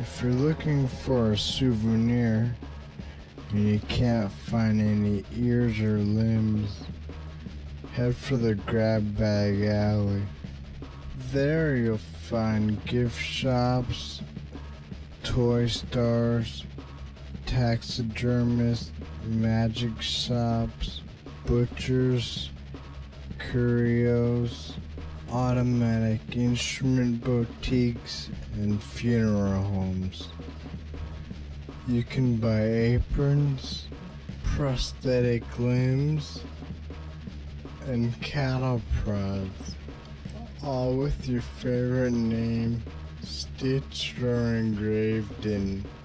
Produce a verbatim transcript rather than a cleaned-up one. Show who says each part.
Speaker 1: If you're looking for a souvenir and you can't find any ears or limbs, head for the Grab Bag Alley. There you'll find gift shops, toy stores, taxidermists, magic shops, butchers, curios, automatic instrument boutiques, and funeral homes. You can buy aprons, prosthetic limbs, and cattle prods, all with your favorite name stitched or engraved in.